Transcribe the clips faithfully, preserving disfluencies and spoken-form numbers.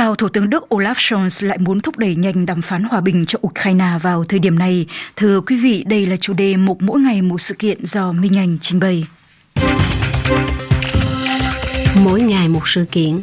sao Thủ tướng Đức Olaf Scholz lại muốn thúc đẩy nhanh đàm phán hòa bình cho Ukraine vào thời điểm này? Thưa quý vị, đây là chủ đề mục mỗi ngày một sự kiện do Minh Anh trình bày. Mỗi ngày một sự kiện.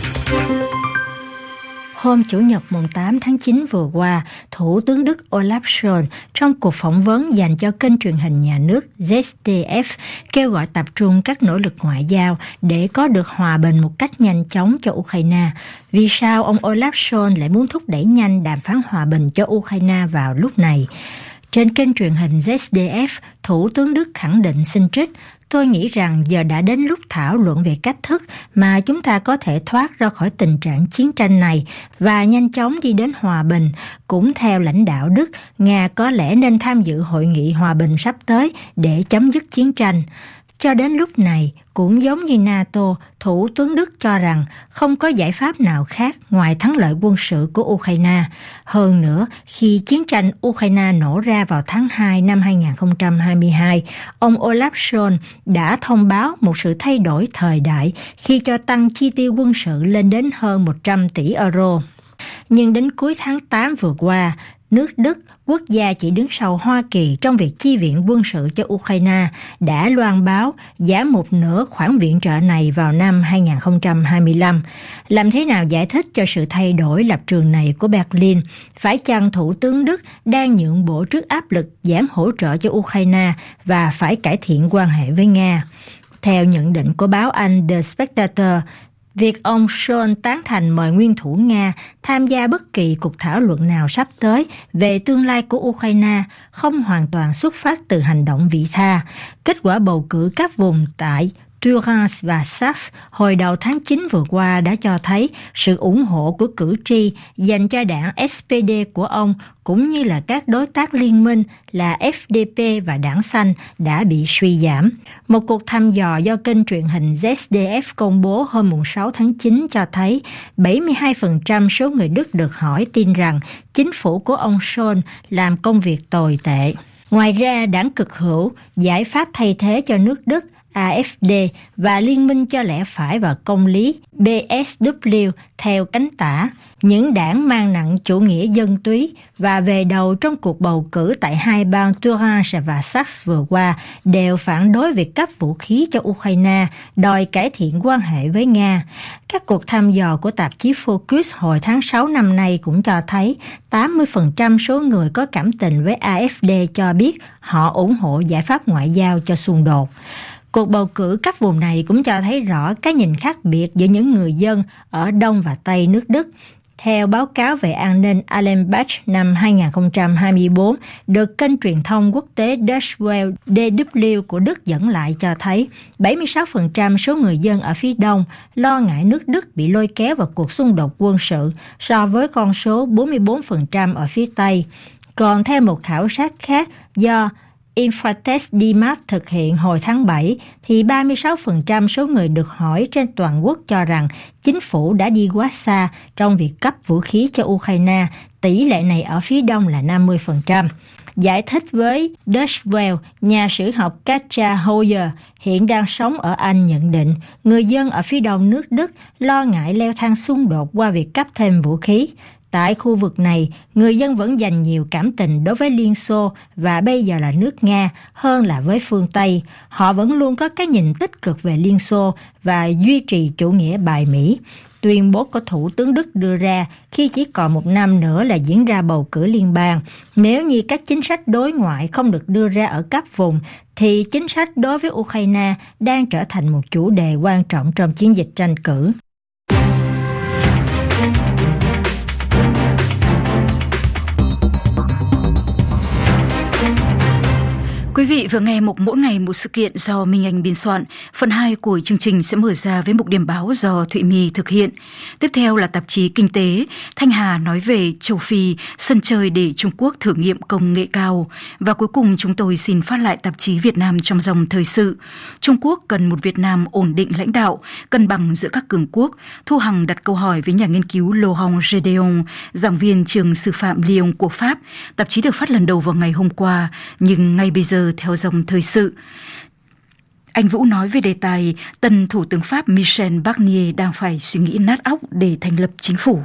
Hôm Chủ nhật mùng tám tháng chín vừa qua, Thủ tướng Đức Olaf Scholz trong cuộc phỏng vấn dành cho kênh truyền hình nhà nước Z D F kêu gọi tập trung các nỗ lực ngoại giao để có được hòa bình một cách nhanh chóng cho Ukraine. Vì sao ông Olaf Scholz lại muốn thúc đẩy nhanh đàm phán hòa bình cho Ukraine vào lúc này? Trên kênh truyền hình Z D F, Thủ tướng Đức khẳng định xin trích: "Tôi nghĩ rằng giờ đã đến lúc thảo luận về cách thức mà chúng ta có thể thoát ra khỏi tình trạng chiến tranh này và nhanh chóng đi đến hòa bình." Cũng theo lãnh đạo Đức, Nga có lẽ nên tham dự hội nghị hòa bình sắp tới để chấm dứt chiến tranh. Cho đến lúc này, cũng giống như NATO, Thủ tướng Đức cho rằng không có giải pháp nào khác ngoài thắng lợi quân sự của Ukraine. Hơn nữa, khi chiến tranh Ukraine nổ ra vào tháng hai năm hai không hai hai, ông Olaf Scholz đã thông báo một sự thay đổi thời đại khi cho tăng chi tiêu quân sự lên đến hơn một trăm tỷ euro. Nhưng đến cuối tháng tám vừa qua, nước Đức, quốc gia chỉ đứng sau Hoa Kỳ trong việc chi viện quân sự cho Ukraine, đã loan báo giảm một nửa khoản viện trợ này vào năm hai không hai lăm. Làm thế nào giải thích cho sự thay đổi lập trường này của Berlin? Phải chăng Thủ tướng Đức đang nhượng bộ trước áp lực giảm hỗ trợ cho Ukraine và phải cải thiện quan hệ với Nga? Theo nhận định của báo Anh The Spectator, việc ông Scholz tán thành mời nguyên thủ Nga tham gia bất kỳ cuộc thảo luận nào sắp tới về tương lai của Ukraine không hoàn toàn xuất phát từ hành động vị tha. Kết quả bầu cử các vùng tại Thuringia và Saxe hồi đầu tháng chín vừa qua đã cho thấy sự ủng hộ của cử tri dành cho đảng S P D của ông cũng như là các đối tác liên minh là F D P và đảng Xanh đã bị suy giảm. Một cuộc thăm dò do kênh truyền hình Z D F công bố hôm sáu tháng chín cho thấy bảy mươi hai phần trăm số người Đức được hỏi tin rằng chính phủ của ông Scholz làm công việc tồi tệ. Ngoài ra, đảng cực hữu, giải pháp thay thế cho nước Đức A F D và Liên minh cho lẽ phải và công lý B S W theo cánh tả, những đảng mang nặng chủ nghĩa dân túy và về đầu trong cuộc bầu cử tại hai bang Thuringia và Saxe vừa qua đều phản đối việc cấp vũ khí cho Ukraine, đòi cải thiện quan hệ với Nga. Các cuộc thăm dò của tạp chí Focus hồi tháng sáu năm nay cũng cho thấy tám mươi phần trăm số người có cảm tình với A F D cho biết họ ủng hộ giải pháp ngoại giao cho xung đột. Cuộc bầu cử các vùng này cũng cho thấy rõ cái nhìn khác biệt giữa những người dân ở Đông và Tây nước Đức. Theo báo cáo về an ninh Allenbach năm hai không hai tư, được kênh truyền thông quốc tế Deutsche Welle D W của Đức dẫn lại cho thấy bảy mươi sáu phần trăm số người dân ở phía Đông lo ngại nước Đức bị lôi kéo vào cuộc xung đột quân sự so với con số bốn mươi bốn phần trăm ở phía Tây. Còn theo một khảo sát khác do Infratest D M A P thực hiện hồi tháng bảy, thì ba mươi sáu phần trăm số người được hỏi trên toàn quốc cho rằng chính phủ đã đi quá xa trong việc cấp vũ khí cho Ukraine. Tỷ lệ này ở phía Đông là năm mươi phần trăm. Giải thích với Deutsche Welle, nhà sử học Katja Hoyer hiện đang sống ở Anh nhận định người dân ở phía Đông nước Đức lo ngại leo thang xung đột qua việc cấp thêm vũ khí. Tại khu vực này, người dân vẫn dành nhiều cảm tình đối với Liên Xô và bây giờ là nước Nga hơn là với phương Tây. Họ vẫn luôn có cái nhìn tích cực về Liên Xô và duy trì chủ nghĩa bài Mỹ. Tuyên bố của Thủ tướng Đức đưa ra khi chỉ còn một năm nữa là diễn ra bầu cử liên bang. Nếu như các chính sách đối ngoại không được đưa ra ở các vùng, thì chính sách đối với Ukraine đang trở thành một chủ đề quan trọng trong chiến dịch tranh cử. Quý vị vừa nghe mục mỗi ngày một sự kiện do Minh Anh biên soạn. Phần hai của chương trình sẽ mở ra với mục điểm báo do Thụy My thực hiện. Tiếp theo là tạp chí Kinh tế. Thanh Hà nói về châu Phi, sân chơi để Trung Quốc thử nghiệm công nghệ cao. Và cuối cùng chúng tôi xin phát lại tạp chí Việt Nam trong dòng thời sự. Trung Quốc cần một Việt Nam ổn định lãnh đạo, cân bằng giữa các cường quốc. Thu Hằng đặt câu hỏi với nhà nghiên cứu Laurent Gedeon, giảng viên trường sư phạm Lyon của Pháp. Tạp chí được phát lần đầu vào ngày hôm qua, nhưng ngay bây giờ theo dòng thời sự. Anh Vũ nói về đề tài tân Thủ tướng Pháp Michel Barnier đang phải suy nghĩ nát óc để thành lập chính phủ.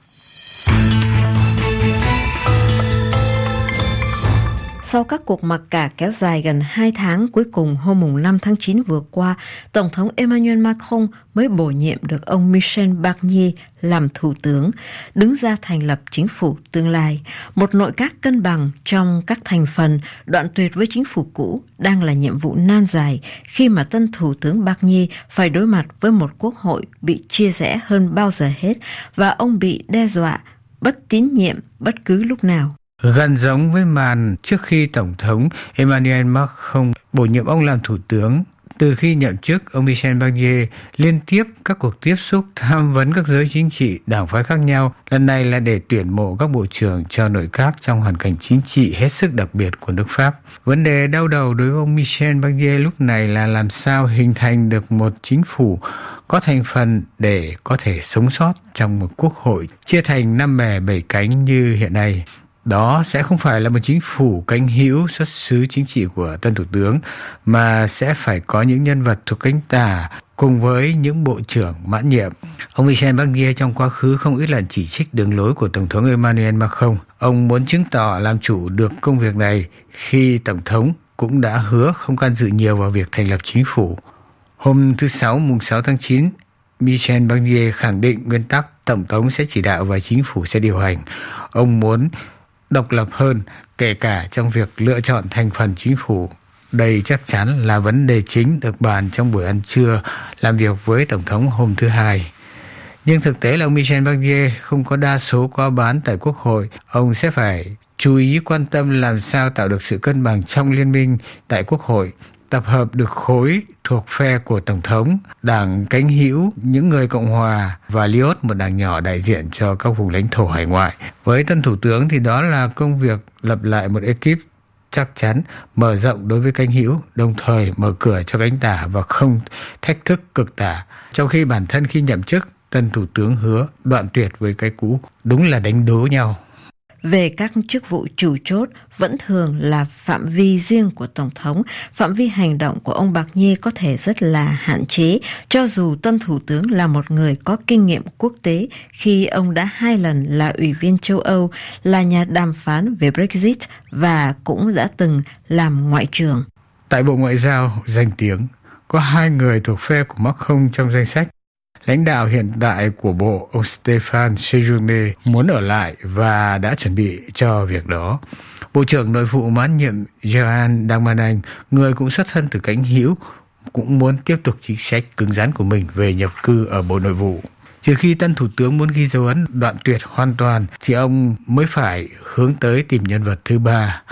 Sau các cuộc mặc cả kéo dài gần hai tháng, cuối cùng hôm năm tháng chín vừa qua, Tổng thống Emmanuel Macron mới bổ nhiệm được ông Michel Barnier làm thủ tướng, đứng ra thành lập chính phủ tương lai. Một nội các cân bằng trong các thành phần, đoạn tuyệt với chính phủ cũ đang là nhiệm vụ nan giải khi mà tân thủ tướng Barnier phải đối mặt với một quốc hội bị chia rẽ hơn bao giờ hết và ông bị đe dọa bất tín nhiệm bất cứ lúc nào. Gần giống với màn trước khi Tổng thống Emmanuel Macron bổ nhiệm ông làm thủ tướng. Từ khi nhậm chức, ông Michel Barnier liên tiếp các cuộc tiếp xúc tham vấn các giới chính trị, đảng phái khác nhau. Lần này là để tuyển mộ các bộ trưởng cho nội các trong hoàn cảnh chính trị hết sức đặc biệt của nước Pháp. Vấn đề đau đầu đối với ông Michel Barnier lúc này là làm sao hình thành được một chính phủ có thành phần để có thể sống sót trong một quốc hội chia thành năm bè bảy cánh như hiện nay. Đó sẽ không phải là một chính phủ cánh hữu xuất xứ chính trị của tân thủ tướng, mà sẽ phải có những nhân vật thuộc cánh tả cùng với những bộ trưởng mãn nhiệm. Ông Michel Barnier trong quá khứ không ít lần chỉ trích đường lối của Tổng thống Emmanuel Macron. Ông muốn chứng tỏ làm chủ được công việc này khi Tổng thống cũng đã hứa không can dự nhiều vào việc thành lập chính phủ. Hôm thứ Sáu, mùng sáu tháng chín, Michel Barnier khẳng định nguyên tắc Tổng thống sẽ chỉ đạo và chính phủ sẽ điều hành. Ông muốn độc lập hơn, kể cả trong việc lựa chọn thành phần chính phủ. Đây chắc chắn là vấn đề chính được bàn trong buổi ăn trưa làm việc với Tổng thống hôm thứ Hai. Nhưng thực tế là ông Michel Barnier không có đa số có bán tại Quốc hội. Ông sẽ phải chú ý quan tâm làm sao tạo được sự cân bằng trong liên minh tại Quốc hội, tập hợp được khối thuộc phe của Tổng thống, đảng cánh hữu, những người Cộng hòa và Liot, một đảng nhỏ đại diện cho các vùng lãnh thổ hải ngoại. Với tân thủ tướng thì đó là công việc lập lại một ekip chắc chắn, mở rộng đối với cánh hữu, đồng thời mở cửa cho cánh tả và không thách thức cực tả. Trong khi bản thân khi nhậm chức, tân thủ tướng hứa đoạn tuyệt với cái cũ, đúng là đánh đố nhau. Về các chức vụ chủ chốt vẫn thường là phạm vi riêng của Tổng thống, phạm vi hành động của ông Barnier có thể rất là hạn chế, cho dù tân thủ tướng là một người có kinh nghiệm quốc tế khi ông đã hai lần là Ủy viên châu Âu, là nhà đàm phán về Brexit và cũng đã từng làm ngoại trưởng. Tại Bộ Ngoại giao danh tiếng, có hai người thuộc phe của Macron trong danh sách. Lãnh đạo hiện tại của Bộ, ông Stéphane Séjourné, muốn ở lại và đã chuẩn bị cho việc đó. Bộ trưởng Nội vụ mãn nhiệm Gérald Darmanin, người cũng xuất thân từ cánh hữu, cũng muốn tiếp tục chính sách cứng rắn của mình về nhập cư ở Bộ Nội vụ. Trừ khi tân thủ tướng muốn ghi dấu ấn đoạn tuyệt hoàn toàn, thì ông mới phải hướng tới tìm nhân vật thứ ba.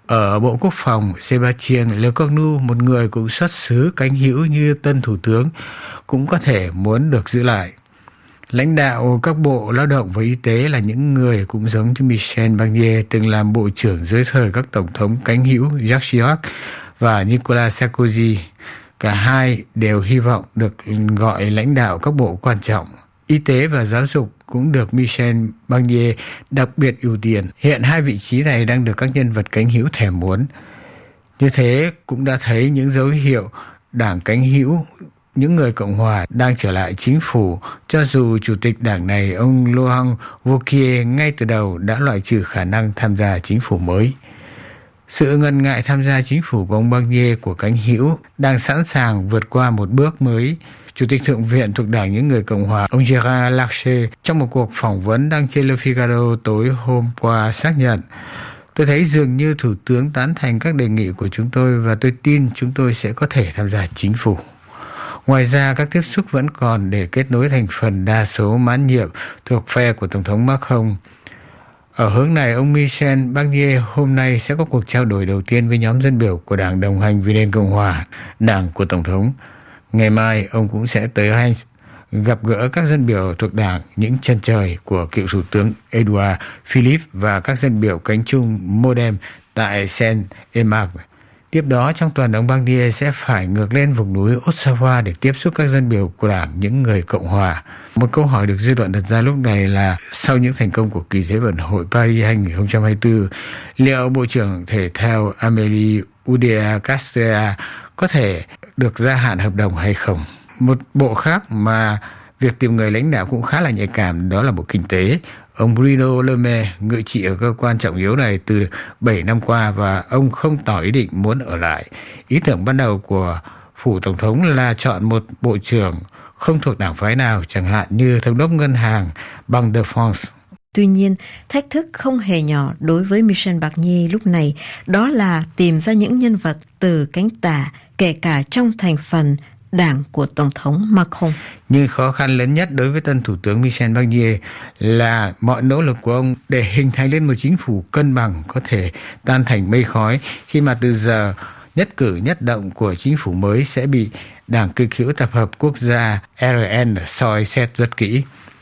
Ở Bộ Quốc phòng, Sébastien Lecornu, một người cũng xuất xứ cánh hữu như tân thủ tướng, cũng có thể muốn được giữ lại. Lãnh đạo các bộ lao động và y tế là những người cũng giống như Michel Barnier, từng làm bộ trưởng dưới thời các tổng thống cánh hữu Jacques Chirac và Nicolas Sarkozy. Cả hai đều hy vọng được gọi lãnh đạo các bộ quan trọng. Y tế và giáo dục cũng được Michel Barnier đặc biệt ưu tiên. Hiện hai vị trí này đang được các nhân vật cánh hữu thèm muốn. Như thế cũng đã thấy những dấu hiệu đảng cánh hữu, những người Cộng hòa đang trở lại chính phủ, cho dù chủ tịch đảng này, ông Laurent Wauquiez, ngay từ đầu đã loại trừ khả năng tham gia chính phủ mới. Sự ngần ngại tham gia chính phủ của ông Barnier của cánh hữu đang sẵn sàng vượt qua một bước mới. Chủ tịch Thượng viện thuộc Đảng Những Người Cộng Hòa, ông Gérard Larcher, trong một cuộc phỏng vấn đăng trên Le Figaro tối hôm qua xác nhận: "Tôi thấy dường như Thủ tướng tán thành các đề nghị của chúng tôi và tôi tin chúng tôi sẽ có thể tham gia chính phủ." Ngoài ra, các tiếp xúc vẫn còn để kết nối thành phần đa số mãn nhiệm thuộc phe của Tổng thống Macron. Ở hướng này, ông Michel Barnier hôm nay sẽ có cuộc trao đổi đầu tiên với nhóm dân biểu của Đảng Đồng hành vì nền Cộng hòa, đảng của Tổng thống. Ngày mai, ông cũng sẽ tới Reims gặp gỡ các dân biểu thuộc Đảng Những Chân Trời của cựu Thủ tướng Edouard Philippe và các dân biểu cánh trung Modem tại Seine-et-Marne. Tiếp đó, trong tuần, ông Barnier sẽ phải ngược lên vùng núi Haute-Savoie để tiếp xúc các dân biểu của Đảng Những Người Cộng Hòa. Một câu hỏi được dư luận đặt ra lúc này là sau những thành công của kỳ Thế vận hội Paris hai không hai tư, liệu Bộ trưởng Thể thao Amélie Oudéa-Castéra có thể được gia hạn hợp đồng hay không. Một bộ khác mà việc tìm người lãnh đạo cũng khá là nhạy cảm, đó là Bộ Kinh tế. Ông Bruno Le Maire ngự trị ở cơ quan trọng yếu này từ bảy năm qua và ông không tỏ ý định muốn ở lại. Ý tưởng ban đầu của phủ Tổng thống là chọn một bộ trưởng không thuộc đảng phái nào, chẳng hạn như thống đốc ngân hàng Banque de France. Tuy nhiên, thách thức không hề nhỏ đối với Michel Barnier lúc này, đó là tìm ra những nhân vật từ cánh tả, kể cả trong thành phần đảng của Tổng thống Macron. Nhưng khó khăn lớn nhất đối với tân Thủ tướng Michel Barnier là mọi nỗ lực của ông để hình thành lên một chính phủ cân bằng có thể tan thành mây khói khi mà từ giờ nhất cử nhất động của chính phủ mới sẽ bị Đảng Cực hữu Tập hợp Quốc gia R N soi xét rất kỹ.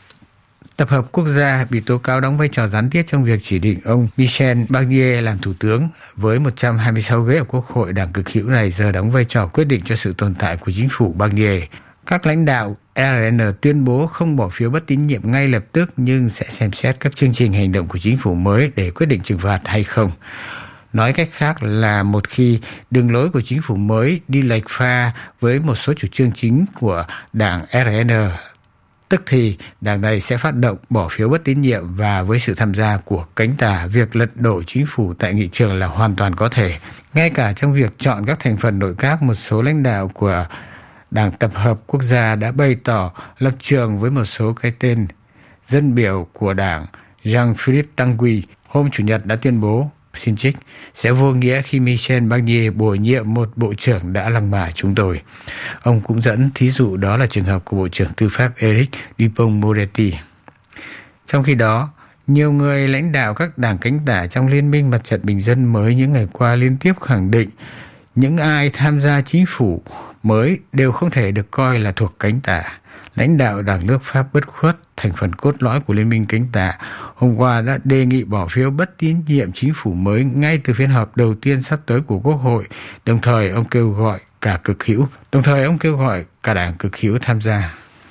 Tập hợp Quốc gia bị tố cáo đóng vai trò gián tiếp trong việc chỉ định ông Michel Barnier làm thủ tướng, với một trăm hai mươi sáu ghế ở Quốc hội. Đảng Cực hữu này giờ đóng vai trò quyết định cho sự tồn tại của chính phủ Barnier. Các lãnh đạo R N tuyên bố không bỏ phiếu bất tín nhiệm ngay lập tức, nhưng sẽ xem xét các chương trình hành động của chính phủ mới để quyết định trừng phạt hay không. Nói cách khác là một khi đường lối của chính phủ mới đi lệch pha với một số chủ trương chính của đảng R N, tức thì đảng này sẽ phát động bỏ phiếu bất tín nhiệm, và với sự tham gia của cánh tả, việc lật đổ chính phủ tại nghị trường là hoàn toàn có thể. Ngay cả trong việc chọn các thành phần nội các, một số lãnh đạo của Đảng Tập hợp Quốc gia đã bày tỏ lập trường với một số cái tên. Dân biểu của đảng Jean-Philippe Tanguy hôm Chủ nhật đã tuyên bố, xin trích, sẽ vô nghĩa khi Michel Barnier bổ nhiệm một bộ trưởng đã lăng mạ chúng tôi. Ông cũng dẫn thí dụ đó là trường hợp của Bộ trưởng Tư pháp Eric Dupond-Moretti. Trong khi đó, nhiều người lãnh đạo các đảng cánh tả trong Liên minh Mặt trận Bình dân mới những ngày qua liên tiếp khẳng định những ai tham gia chính phủ mới đều không thể được coi là thuộc cánh tả. Lãnh đạo Đảng Nước Pháp Bất khuất, thành phần cốt lõi của Liên minh cánh tả, hôm qua đã đề nghị bỏ phiếu bất tín nhiệm chính phủ mới ngay từ phiên họp đầu tiên sắp tới của Quốc hội. Đồng thời ông kêu gọi cả cực hữu, đồng thời ông kêu gọi cả đảng cực hữu tham gia.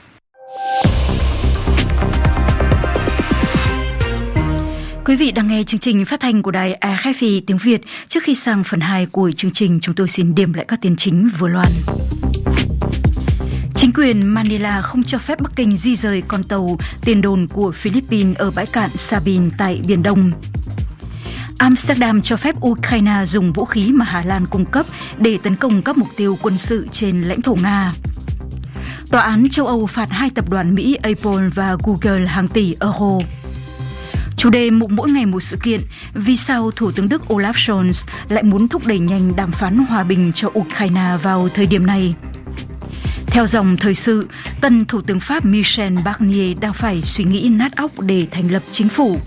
Quý vị đang nghe chương trình phát thanh của đài a ép pê tiếng Việt. Trước khi sang phần hai của chương trình, chúng tôi xin điểm lại các tin chính vừa loan. Chính quyền Manila không cho phép Bắc Kinh di rời con tàu tiền đồn của Philippines ở bãi cạn Sabine tại Biển Đông. Amsterdam cho phép Ukraine dùng vũ khí mà Hà Lan cung cấp để tấn công các mục tiêu quân sự trên lãnh thổ Nga. Tòa án châu Âu phạt hai tập đoàn Mỹ Apple và Google hàng tỷ euro. Chủ đề mục mỗi ngày một sự kiện, vì sao Thủ tướng Đức Olaf Scholz lại muốn thúc đẩy nhanh đàm phán hòa bình cho Ukraine vào thời điểm này. Theo dòng thời sự, tân Thủ tướng Pháp Michel Barnier đang phải suy nghĩ nát óc để thành lập chính phủ.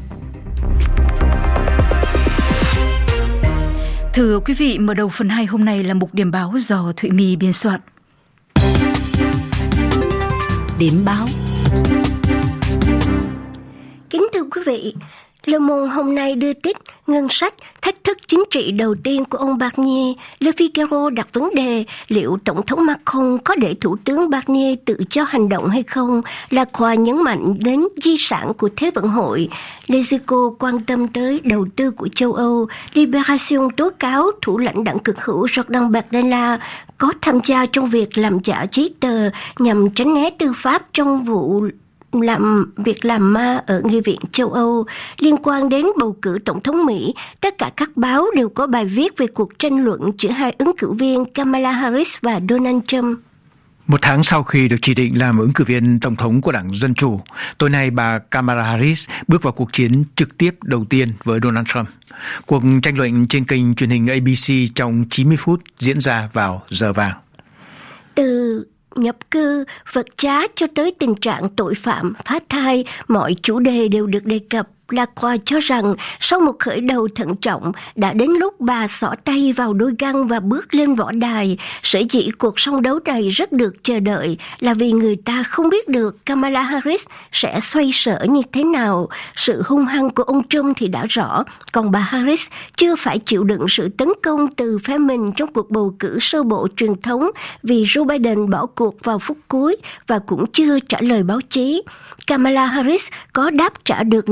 Thưa quý vị, mở đầu phần hai hôm nay là mục điểm báo do Thụy My biên soạn. Điểm báo. Kính thưa quý vị, Le Monde hôm nay đưa tiết ngân sách, thách thức chính trị đầu tiên của ông Barnier. Le Figaro đặt vấn đề liệu Tổng thống Macron có để Thủ tướng Barnier tự cho hành động hay không. La Croix nhấn mạnh đến di sản của Thế vận hội. Les Echos quan tâm tới đầu tư của châu Âu. Libération tố cáo thủ lãnh đảng cực hữu Jordan Bardella có tham gia trong việc làm giả giấy tờ nhằm tránh né tư pháp trong vụ làm việc làm ma ở Nghị viện châu Âu. Liên quan đến bầu cử tổng thống Mỹ, tất cả các báo đều có bài viết về cuộc tranh luận giữa hai ứng cử viên Kamala Harris và Donald Trump. Một tháng sau khi được chỉ định làm ứng cử viên tổng thống của Đảng Dân Chủ, tối nay bà Kamala Harris bước vào cuộc chiến trực tiếp đầu tiên với Donald Trump. Cuộc tranh luận trên kênh truyền hình A B C trong chín mươi phút diễn ra vào giờ vàng. Từ nhập cư, vật giá cho tới tình trạng tội phạm, phá thai, mọi chủ đề đều được đề cập. La Croix cho rằng sau một khởi đầu thận trọng, đã đến lúc bà xỏ tay vào đôi găng và bước lên võ đài. Sở dĩ cuộc song đấu này rất được chờ đợi là vì người ta không biết được Kamala Harris sẽ xoay sở như thế nào. Sự hung hăng của ông Trump thì đã rõ, còn bà Harris chưa phải chịu đựng sự tấn công từ phe mình trong cuộc bầu cử sơ bộ truyền thống vì Joe Biden bỏ cuộc vào phút cuối và cũng chưa trả lời báo chí. Kamala Harris có đáp trả được những cú đòn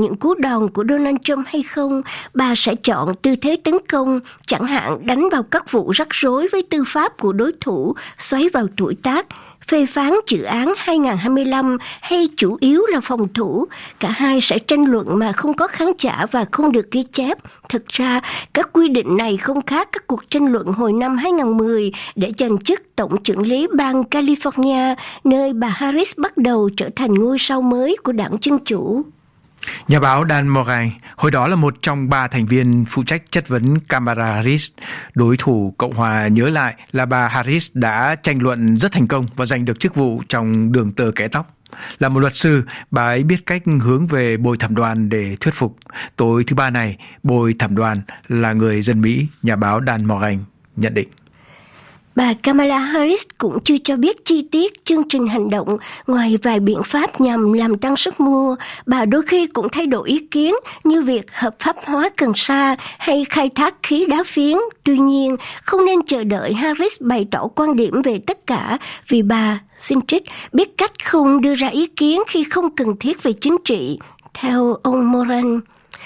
đòn của Donald Trump hay không, bà sẽ chọn tư thế tấn công, chẳng hạn đánh vào các vụ rắc rối với tư pháp của đối thủ, xoáy vào tuổi tác, phê phán dự án hai không hai lăm hay chủ yếu là phòng thủ. Cả hai sẽ tranh luận mà không có khán giả và không được ghi chép. Thực ra, các quy định này không khác các cuộc tranh luận hồi năm hai không một không để giành chức Tổng trưởng lý bang California, nơi bà Harris bắt đầu trở thành ngôi sao mới của đảng Dân Chủ. Nhà báo Dan Moran, hồi đó là một trong ba thành viên phụ trách chất vấn Kamala Harris. Đối thủ Cộng hòa nhớ lại là bà Harris đã tranh luận rất thành công và giành được chức vụ trong đường tơ kẽ tóc. Là một luật sư, bà ấy biết cách hướng về bồi thẩm đoàn để thuyết phục. Tối thứ ba này, bồi thẩm đoàn là người dân Mỹ, nhà báo Dan Moran nhận định. Bà Kamala Harris cũng chưa cho biết chi tiết chương trình hành động, ngoài vài biện pháp nhằm làm tăng sức mua. Bà đôi khi cũng thay đổi ý kiến như việc hợp pháp hóa cần sa hay khai thác khí đá phiến. Tuy nhiên, không nên chờ đợi Harris bày tỏ quan điểm về tất cả, vì bà, xin trích, biết cách không đưa ra ý kiến khi không cần thiết về chính trị. Theo ông Moran,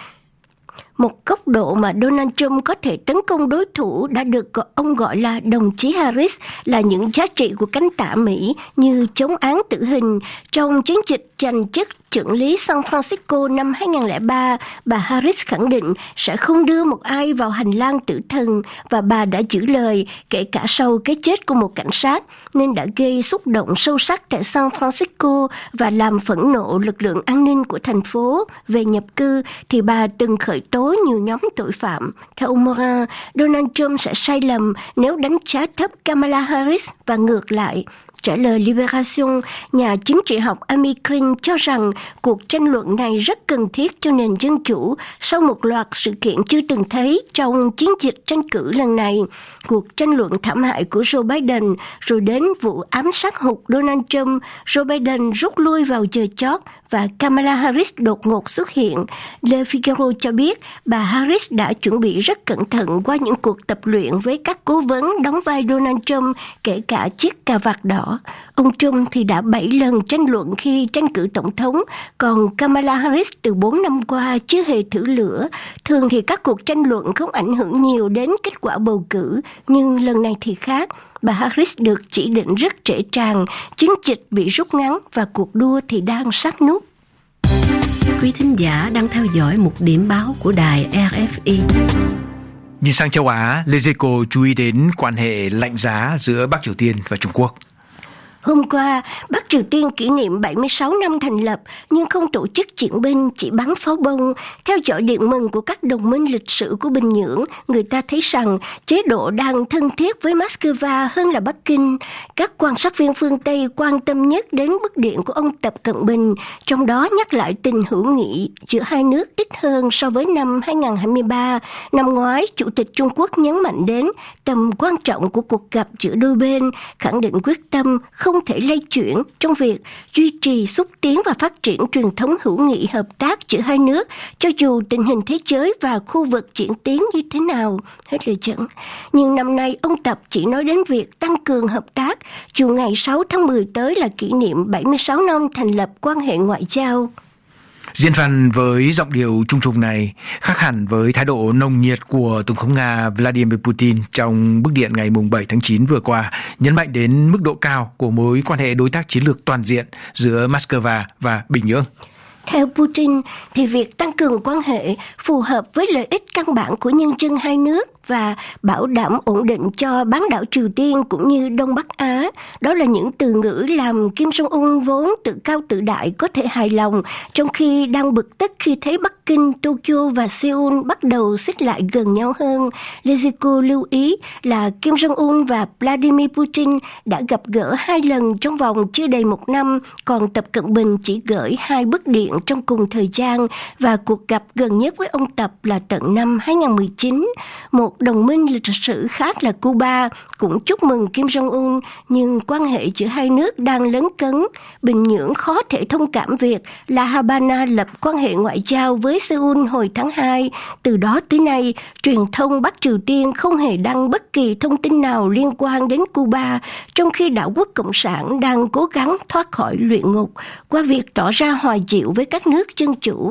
một góc độ mà Donald Trump có thể tấn công đối thủ đã được ông gọi là đồng chí Harris là những giá trị của cánh tả Mỹ như chống án tử hình. Trong chiến dịch giành chức trưởng lý San Francisco năm hai không không ba, bà Harris khẳng định sẽ không đưa một ai vào hành lang tử thần và bà đã giữ lời kể cả sau cái chết của một cảnh sát, nên đã gây xúc động sâu sắc tại San Francisco và làm phẫn nộ lực lượng an ninh của thành phố. Về nhập cư thì bà từng khởi tố nhiều nhóm tội phạm. Theo ông Morin, Donald Trump sẽ sai lầm nếu đánh giá thấp Kamala Harris và ngược lại. Trả lời Liberation, nhà chính trị học Amy Green cho rằng cuộc tranh luận này rất cần thiết cho nền dân chủ sau một loạt sự kiện chưa từng thấy trong chiến dịch tranh cử lần này. Cuộc tranh luận thảm hại của Joe Biden, rồi đến vụ ám sát hụt Donald Trump, Joe Biden rút lui vào giờ chót và Kamala Harris đột ngột xuất hiện. Le Figaro cho biết bà Harris đã chuẩn bị rất cẩn thận qua những cuộc tập luyện với các cố vấn đóng vai Donald Trump, kể cả chiếc cà vạt đỏ. Ông Trump thì đã bảy lần tranh luận khi tranh cử tổng thống, còn Kamala Harris từ bốn năm qua chưa hề thử lửa. Thường thì các cuộc tranh luận không ảnh hưởng nhiều đến kết quả bầu cử, nhưng lần này thì khác. Bà Harris được chỉ định rất trễ tràn, chiến dịch bị rút ngắn và cuộc đua thì đang sát nút. Quý thính giả đang theo dõi một điểm báo của đài rờ ép i. Nhìn sang châu Á, Les Echos chú ý đến quan hệ lạnh giá giữa Bắc Triều Tiên và Trung Quốc. Hôm qua, Bắc Triều Tiên kỷ niệm bảy mươi sáu năm thành lập nhưng không tổ chức triển binh, chỉ bắn pháo bông. Theo dõi điện mừng của các đồng minh lịch sử của Bình Nhưỡng, người ta thấy rằng chế độ đang thân thiết với Moscow hơn là Bắc Kinh. Các quan sát viên phương Tây quan tâm nhất đến bức điện của ông Tập Cận Bình, trong đó nhắc lại tình hữu nghị giữa hai nước ít hơn so với năm hai không hai ba. Năm ngoái, Chủ tịch Trung Quốc nhấn mạnh đến tầm quan trọng của cuộc gặp giữa đôi bên, khẳng định quyết tâm không không thể lay chuyển trong việc duy trì, xúc tiến và phát triển truyền thống hữu nghị hợp tác giữa hai nước, cho dù tình hình thế giới và khu vực diễn tiến như thế nào. Hết lời dẫn. Nhưng năm nay, ông Tập chỉ nói đến việc tăng cường hợp tác, dù ngày sáu tháng mười tới là kỷ niệm bảy mươi sáu năm thành lập quan hệ ngoại giao. Diễn văn với giọng điệu trung trùng này khác hẳn với thái độ nồng nhiệt của Tổng thống Nga Vladimir Putin trong bức điện ngày bảy tháng chín vừa qua, nhấn mạnh đến mức độ cao của mối quan hệ đối tác chiến lược toàn diện giữa Moscow và Bình Nhưỡng. Theo Putin, thì việc tăng cường quan hệ phù hợp với lợi ích căn bản của nhân dân hai nước và bảo đảm ổn định cho bán đảo Triều Tiên cũng như Đông Bắc Á. Đó là những từ ngữ làm Kim Jong-un vốn tự cao tự đại có thể hài lòng, trong khi đang bực tức khi thấy Bắc Kinh, Tokyo và Seoul bắt đầu xích lại gần nhau hơn. Lezico lưu ý là Kim Jong-un và Vladimir Putin đã gặp gỡ hai lần trong vòng chưa đầy một năm, còn Tập Cận Bình chỉ gửi hai bức điện trong cùng thời gian, và cuộc gặp gần nhất với ông Tập là tận năm hai không một chín. Một đồng minh lịch sử khác là Cuba cũng chúc mừng Kim Jong-un, nhưng quan hệ giữa hai nước đang lấn cấn. Bình Nhưỡng khó thể thông cảm việc La Habana lập quan hệ ngoại giao với Seoul hồi tháng hai. Từ đó tới nay, truyền thông Bắc Triều Tiên không hề đăng bất kỳ thông tin nào liên quan đến Cuba, trong khi đảo quốc Cộng sản đang cố gắng thoát khỏi luyện ngục qua việc tỏ ra hòa dịu với các nước dân chủ.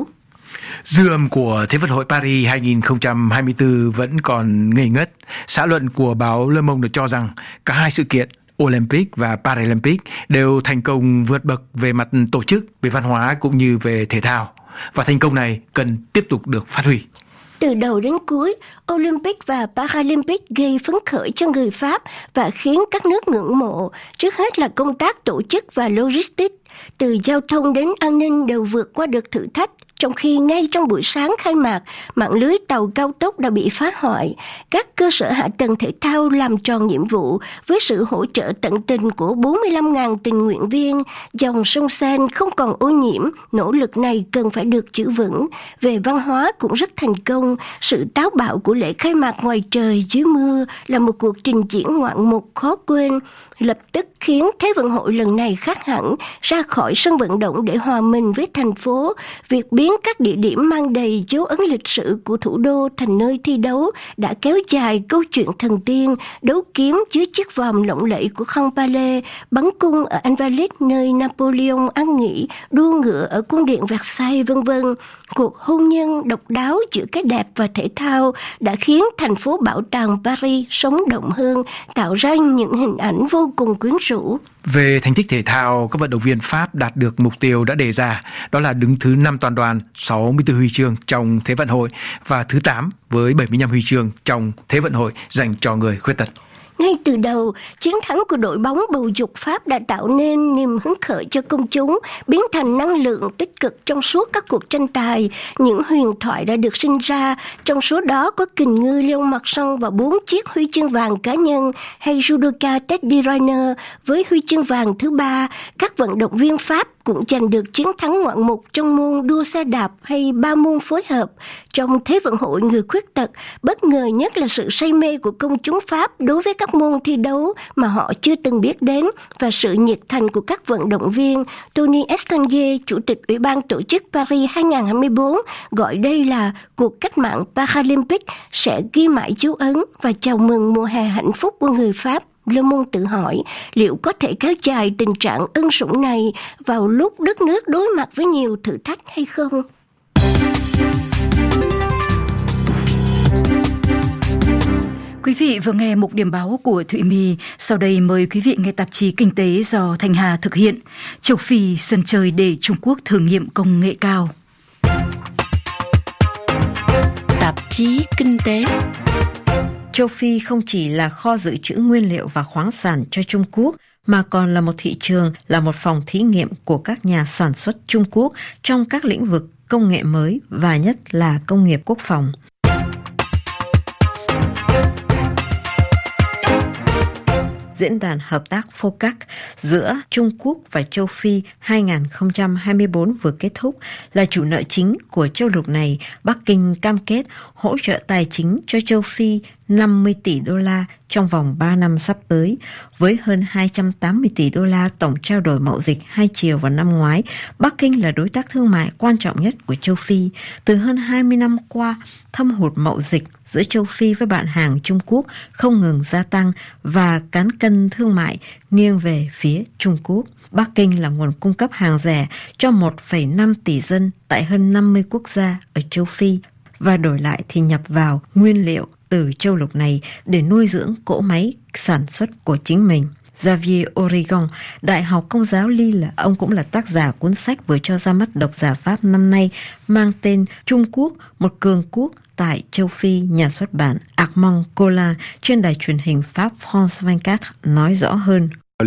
Dư âm của Thế vận hội Paris hai không hai tư vẫn còn ngây ngất. Xã luận của báo Le Monde cho rằng cả hai sự kiện Olympic và Paralympic đều thành công vượt bậc về mặt tổ chức, về văn hóa cũng như về thể thao. Và thành công này cần tiếp tục được phát huy. Từ đầu đến cuối, Olympic và Paralympic gây phấn khởi cho người Pháp và khiến các nước ngưỡng mộ. Trước hết là công tác tổ chức và logistics, từ giao thông đến an ninh đều vượt qua được thử thách. Trong khi ngay trong buổi sáng khai mạc, mạng lưới tàu cao tốc đã bị phá hoại, các cơ sở hạ tầng thể thao làm tròn nhiệm vụ với sự hỗ trợ tận tình của bốn mươi lăm nghìn tình nguyện viên. Dòng sông Seine không còn ô nhiễm, nỗ lực này cần phải được giữ vững. Về văn hóa cũng rất thành công, sự táo bạo của lễ khai mạc ngoài trời dưới mưa là một cuộc trình diễn ngoạn mục khó quên, lập tức khiến Thế vận hội lần này khác hẳn, ra khỏi sân vận động để hòa mình với thành phố. Việc biến các địa điểm mang đầy dấu ấn lịch sử của thủ đô thành nơi thi đấu đã kéo dài câu chuyện thần tiên, đấu kiếm dưới chiếc vòm lộng lẫy của Grand Palais, bắn cung ở Invalides nơi Napoleon an nghỉ, đua ngựa ở cung điện Versailles, vân vân. Cuộc hôn nhân độc đáo giữa cái đẹp và thể thao đã khiến thành phố bảo tàng Paris sống động hơn, tạo ra những hình ảnh vô cùng quyến rũ. Về thành tích thể thao, các vận động viên Pháp đạt được mục tiêu đã đề ra, đó là đứng thứ năm toàn đoàn, sáu mươi tư huy chương trong Thế vận hội và thứ tám với bảy mươi lăm huy chương trong Thế vận hội dành cho người khuyết tật. Ngay từ đầu, chiến thắng của đội bóng bầu dục Pháp đã tạo nên niềm hứng khởi cho công chúng, biến thành năng lượng tích cực trong suốt các cuộc tranh tài. Những huyền thoại đã được sinh ra, trong số đó có kình ngư Léon Marchand và bốn chiếc huy chương vàng cá nhân, hay judoka Teddy Riner với huy chương vàng thứ ba. Các vận động viên Pháp cũng giành được chiến thắng ngoạn mục trong môn đua xe đạp hay ba môn phối hợp. Trong Thế vận hội người khuyết tật, bất ngờ nhất là sự say mê của công chúng Pháp đối với các môn thi đấu mà họ chưa từng biết đến và sự nhiệt thành của các vận động viên. Tony Estanguet, Chủ tịch Ủy ban tổ chức Paris hai không hai tư, gọi đây là cuộc cách mạng Paralympic sẽ ghi mãi dấu ấn và chào mừng mùa hè hạnh phúc của người Pháp. Le Monde tự hỏi liệu có thể kéo dài tình trạng ân sủng này vào lúc đất nước đối mặt với nhiều thử thách hay không? Quý vị vừa nghe mục điểm báo của Thụy My. Sau đây mời quý vị nghe tạp chí Kinh tế do Thanh Hà thực hiện. Châu Phi sân chơi để Trung Quốc thử nghiệm công nghệ cao. Tạp chí Kinh tế. Châu Phi không chỉ là kho dự trữ nguyên liệu và khoáng sản cho Trung Quốc, mà còn là một thị trường, là một phòng thí nghiệm của các nhà sản xuất Trung Quốc trong các lĩnh vực công nghệ mới và nhất là công nghiệp quốc phòng. Diễn đàn hợp tác phô cắc giữa Trung Quốc và châu Phi hai không hai tư vừa kết thúc. Là chủ nợ chính của châu lục này, Bắc Kinh cam kết hỗ trợ tài chính cho châu Phi năm mươi tỷ đô la trong vòng ba năm sắp tới. Với hơn hai trăm tám mươi tỷ đô la tổng trao đổi mậu dịch hai chiều vào năm ngoái, Bắc Kinh là đối tác thương mại quan trọng nhất của châu Phi. Từ hơn hai mươi năm qua, thâm hụt mậu dịch giữa châu Phi với bạn hàng Trung Quốc không ngừng gia tăng và cán cân thương mại nghiêng về phía Trung Quốc. Bắc Kinh là nguồn cung cấp hàng rẻ cho một phẩy năm tỷ dân tại hơn năm mươi quốc gia ở châu Phi và đổi lại thì nhập vào nguyên liệu từ châu lục này để nuôi dưỡng cỗ máy sản xuất của chính mình. Xavier Origon, Đại học Công giáo Lille, ông cũng là tác giả cuốn sách vừa cho ra mắt độc giả Pháp năm nay mang tên Trung Quốc, một cường quốc tại châu Phi. Nhà xuất bản Armand Collin trên đài truyền hình Pháp France hai mươi bốn nói rõ hơn.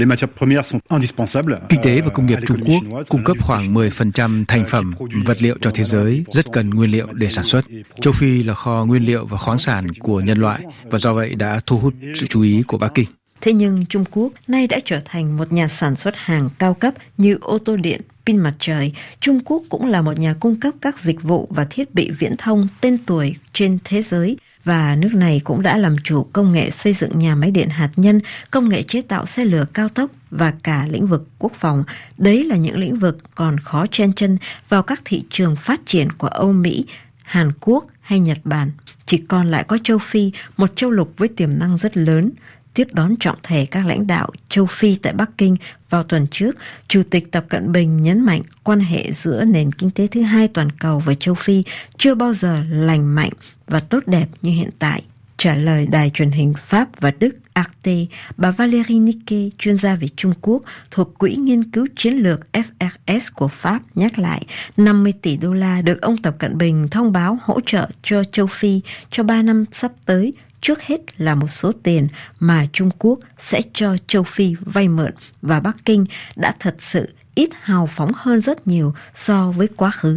Kinh tế và công nghiệp Trung Quốc cung cấp khoảng mười phần trăm thành phẩm, vật liệu cho thế giới, rất cần nguyên liệu để sản xuất. Châu Phi là kho nguyên liệu và khoáng sản của nhân loại và do vậy đã thu hút sự chú ý của Bắc Kinh. Thế nhưng Trung Quốc nay đã trở thành một nhà sản xuất hàng cao cấp như ô tô điện, pin mặt trời. Trung Quốc cũng là một nhà cung cấp các dịch vụ và thiết bị viễn thông tên tuổi trên thế giới. Và nước này cũng đã làm chủ công nghệ xây dựng nhà máy điện hạt nhân, công nghệ chế tạo xe lửa cao tốc và cả lĩnh vực quốc phòng. Đấy là những lĩnh vực còn khó chen chân vào các thị trường phát triển của Âu Mỹ, Hàn Quốc hay Nhật Bản. Chỉ còn lại có châu Phi, một châu lục với tiềm năng rất lớn. tiếp đón trọng thể các lãnh đạo châu Phi tại Bắc Kinh vào tuần trước, Chủ tịch Tập Cận Bình nhấn mạnh quan hệ giữa nền kinh tế thứ hai toàn cầu và châu Phi chưa bao giờ lành mạnh và tốt đẹp như hiện tại. Trả lời đài truyền hình Pháp và Đức Arte, bà Valérie Nicquet, chuyên gia về Trung Quốc thuộc Quỹ Nghiên cứu Chiến lược F R S của Pháp nhắc lại năm mươi tỷ đô la được ông Tập Cận Bình thông báo hỗ trợ cho châu Phi cho ba năm sắp tới, trước hết là một số tiền mà Trung Quốc sẽ cho châu Phi vay mượn, và Bắc Kinh đã thật sự ít hào phóng hơn rất nhiều so với quá khứ.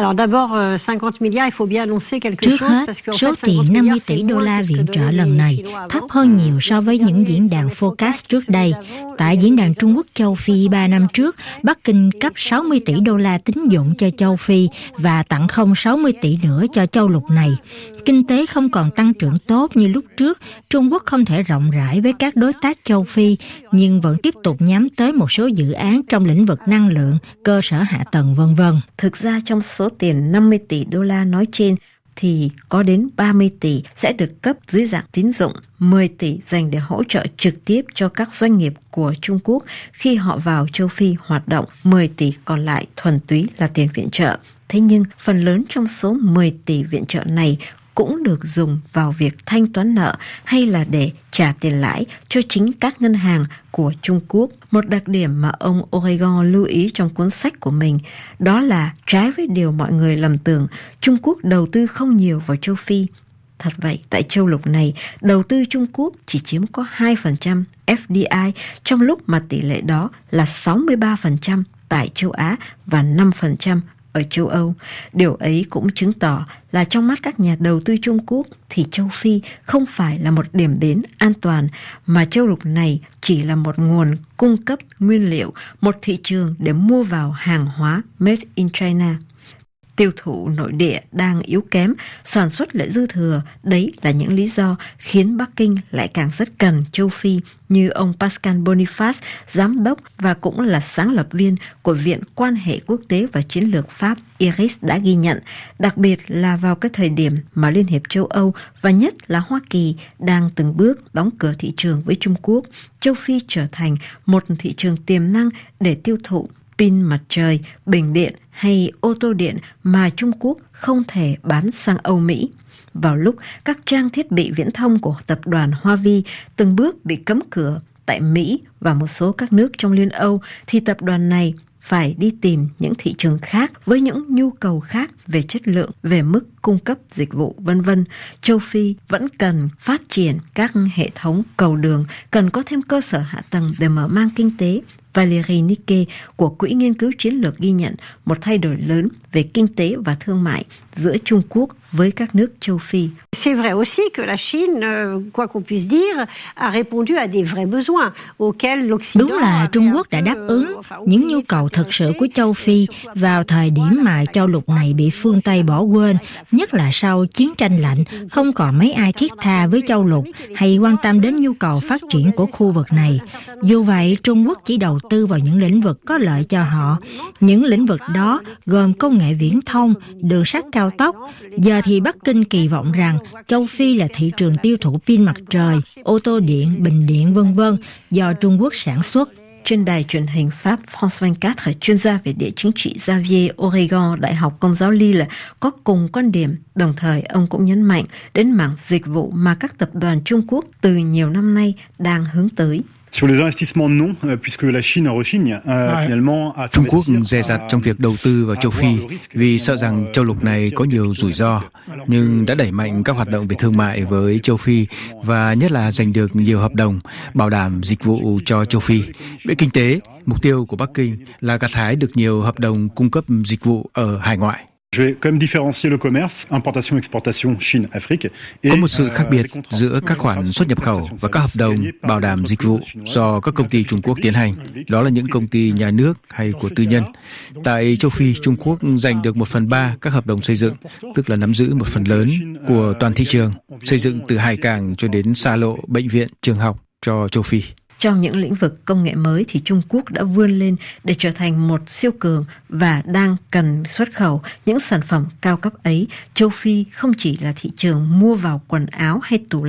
Trước hết, số tiền năm mươi tỷ đô la viện trợ lần này thấp hơn nhiều so với những diễn đàn forecast trước đây. Tại diễn đàn Trung Quốc châu Phi ba năm trước, Bắc Kinh cấp sáu mươi tỷ đô la tín dụng cho châu Phi và tặng không sáu mươi tỷ nữa cho châu lục này. Kinh tế không còn tăng trưởng tốt như lúc trước, Trung Quốc không thể rộng rãi với các đối tác châu Phi, nhưng vẫn tiếp tục nhắm tới một số dự án trong lĩnh vực năng lượng, cơ sở hạ tầng vân vân. Thực ra trong số tiền năm mươi tỷ đô la nói trên thì có đến ba mươi tỷ sẽ được cấp dưới dạng tín dụng, mười tỷ dành để hỗ trợ trực tiếp cho các doanh nghiệp của Trung Quốc khi họ vào châu Phi hoạt động, mười tỷ còn lại thuần túy là tiền viện trợ. Thế nhưng phần lớn trong số mười tỷ viện trợ này cũng được dùng vào việc thanh toán nợ hay là để trả tiền lãi cho chính các ngân hàng của Trung Quốc. Một đặc điểm mà ông Oregon lưu ý trong cuốn sách của mình đó là trái với điều mọi người lầm tưởng, Trung Quốc đầu tư không nhiều vào châu Phi. Thật vậy, tại châu lục này, đầu tư Trung Quốc chỉ chiếm có hai phần trăm F D I, trong lúc mà tỷ lệ đó là sáu mươi ba phần trăm tại châu Á và năm phần trăm ở châu Âu. Điều ấy cũng chứng tỏ là trong mắt các nhà đầu tư Trung Quốc thì châu Phi không phải là một điểm đến an toàn, mà châu lục này chỉ là một nguồn cung cấp nguyên liệu, một thị trường để mua vào hàng hóa made in China. Tiêu thụ nội địa đang yếu kém, sản xuất lại dư thừa, đấy là những lý do khiến Bắc Kinh lại càng rất cần châu Phi, như ông Pascal Boniface, giám đốc và cũng là sáng lập viên của Viện Quan hệ Quốc tế và Chiến lược Pháp I R I S đã ghi nhận, đặc biệt là vào cái thời điểm mà Liên hiệp châu Âu và nhất là Hoa Kỳ đang từng bước đóng cửa thị trường với Trung Quốc. Châu Phi trở thành một thị trường tiềm năng để tiêu thụ pin mặt trời, bình điện hay ô tô điện mà Trung Quốc không thể bán sang Âu Mỹ. Vào lúc các trang thiết bị viễn thông của tập đoàn Huawei từng bước bị cấm cửa tại Mỹ và một số các nước trong Liên Âu, thì tập đoàn này phải đi tìm những thị trường khác với những nhu cầu khác về chất lượng, về mức cung cấp dịch vụ, vân vân. Châu Phi vẫn cần phát triển các hệ thống cầu đường, cần có thêm cơ sở hạ tầng để mở mang kinh tế. Valérie Nicquet của Quỹ Nghiên cứu Chiến lược ghi nhận một thay đổi lớn về kinh tế và thương mại giữa Trung Quốc với các nước châu Phi. C'est vrai aussi que la Chine, quoi qu'on puisse dire, a répondu à des vrais besoins auxquels l'Occident. Đúng là Trung Quốc đã đáp ứng những nhu cầu thực sự của châu Phi vào thời điểm mà châu lục này bị phương Tây bỏ quên, nhất là sau chiến tranh lạnh, không còn mấy ai thiết tha với châu lục hay quan tâm đến nhu cầu phát triển của khu vực này. Dù vậy, Trung Quốc chỉ đầu tư vào những lĩnh vực có lợi cho họ. Những lĩnh vực đó gồm công nghệ viễn thông, đường sắt cao tốc. Giờ thì Bắc Kinh kỳ vọng rằng châu Phi là thị trường tiêu thụ pin mặt trời, ô tô điện, bình điện vân vân do Trung Quốc sản xuất. Trên đài truyền hình Pháp France hai mươi bốn, chuyên gia về địa chính trị Xavier Oregon, Đại học Công giáo Lille có cùng quan điểm. Đồng thời, ông cũng nhấn mạnh đến mảng dịch vụ mà các tập đoàn Trung Quốc từ nhiều năm nay đang hướng tới. Sur les investissements non, puisque la Chine rechigne finalement à Trung Quốc dè dặt trong việc đầu tư vào châu Phi vì sợ rằng châu lục này có nhiều rủi ro, nhưng đã đẩy mạnh các hoạt động về thương mại với châu Phi và nhất là giành được nhiều hợp đồng bảo đảm dịch vụ cho châu Phi. Về kinh tế, mục tiêu của Bắc Kinh là gặt hái được nhiều hợp đồng cung cấp dịch vụ ở hải ngoại. Je vais quand même différencier le commerce, importation, exportation, Chine, Afrique. Có một sự khác biệt giữa các khoản xuất nhập khẩu và các hợp đồng bảo đảm dịch vụ do các công ty Trung Quốc tiến hành. Đó là những công ty nhà nước hay của tư nhân. Tại châu Phi, Trung Quốc giành được một phần ba các hợp đồng xây dựng, tức là nắm giữ một phần lớn của toàn thị trường, xây dựng từ hải cảng cho đến xa lộ, bệnh viện, trường học cho châu Phi. Trong những lĩnh vực công nghệ mới thì Trung Quốc đã vươn lên để trở thành một siêu cường và đang cần xuất khẩu những sản phẩm cao cấp ấy. Châu Phi không chỉ là thị trường mua vào quần áo hay tủ lạnh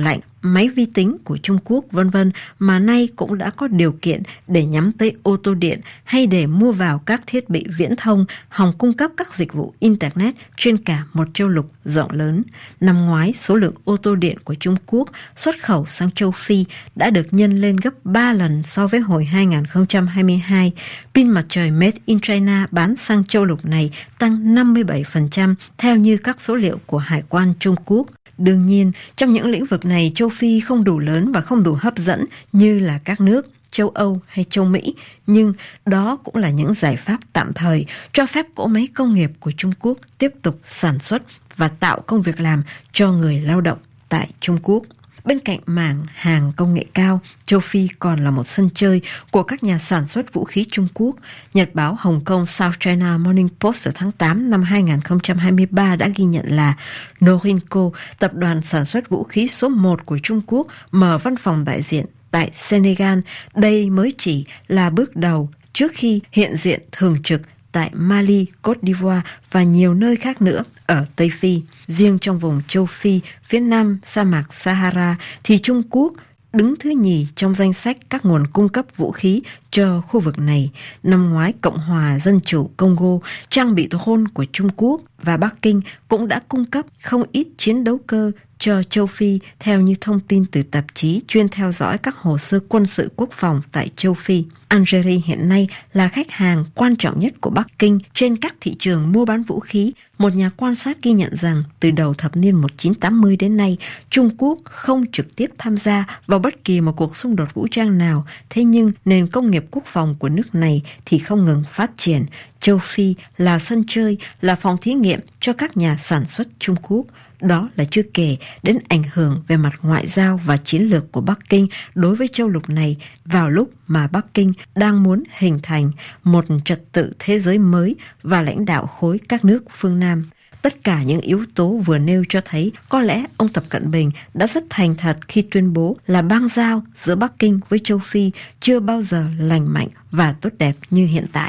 máy vi tính của Trung Quốc vân vân mà nay cũng đã có điều kiện để nhắm tới ô tô điện hay để mua vào các thiết bị viễn thông hòng cung cấp các dịch vụ Internet trên cả một châu lục rộng lớn. Năm ngoái, số lượng ô tô điện của Trung Quốc xuất khẩu sang châu Phi đã được nhân lên gấp ba lần so với hồi hai không hai hai. Pin mặt trời Made in China bán sang châu lục này tăng năm mươi bảy phần trăm theo như các số liệu của Hải quan Trung Quốc. Đương nhiên, trong những lĩnh vực này, châu Phi không đủ lớn và không đủ hấp dẫn như là các nước châu Âu hay châu Mỹ, nhưng đó cũng là những giải pháp tạm thời cho phép cỗ máy công nghiệp của Trung Quốc tiếp tục sản xuất và tạo công việc làm cho người lao động tại Trung Quốc. Bên cạnh mảng hàng công nghệ cao, châu Phi còn là một sân chơi của các nhà sản xuất vũ khí Trung Quốc. Nhật báo Hồng Kông South China Morning Post ở tháng tám năm hai không hai ba đã ghi nhận là Norinco, tập đoàn sản xuất vũ khí số một của Trung Quốc, mở văn phòng đại diện tại Senegal. Đây mới chỉ là bước đầu trước khi hiện diện thường trực tại Mali, Côte d'Ivoire và nhiều nơi khác nữa ở Tây Phi. Riêng trong vùng châu Phi, phía nam sa mạc Sahara thì Trung Quốc đứng thứ nhì trong danh sách các nguồn cung cấp vũ khí cho khu vực này. Năm ngoái, Cộng hòa Dân chủ Congo trang bị drone của Trung Quốc và Bắc Kinh cũng đã cung cấp không ít chiến đấu cơ cho châu Phi, theo như thông tin từ tạp chí chuyên theo dõi các hồ sơ quân sự quốc phòng tại châu Phi. Algeria hiện nay là khách hàng quan trọng nhất của Bắc Kinh trên các thị trường mua bán vũ khí. Một nhà quan sát ghi nhận rằng từ đầu thập niên một nghìn chín trăm tám mươi đến nay, Trung Quốc không trực tiếp tham gia vào bất kỳ một cuộc xung đột vũ trang nào, thế nhưng nền công nghiệp quốc phòng của nước này thì không ngừng phát triển. Châu Phi là sân chơi, là phòng thí nghiệm cho các nhà sản xuất Trung Quốc. Đó là chưa kể đến ảnh hưởng về mặt ngoại giao và chiến lược của Bắc Kinh đối với châu lục này vào lúc mà Bắc Kinh đang muốn hình thành một trật tự thế giới mới và lãnh đạo khối các nước phương Nam. Tất cả những yếu tố vừa nêu cho thấy có lẽ ông Tập Cận Bình đã rất thành thật khi tuyên bố là bang giao giữa Bắc Kinh với châu Phi chưa bao giờ lành mạnh và tốt đẹp như hiện tại.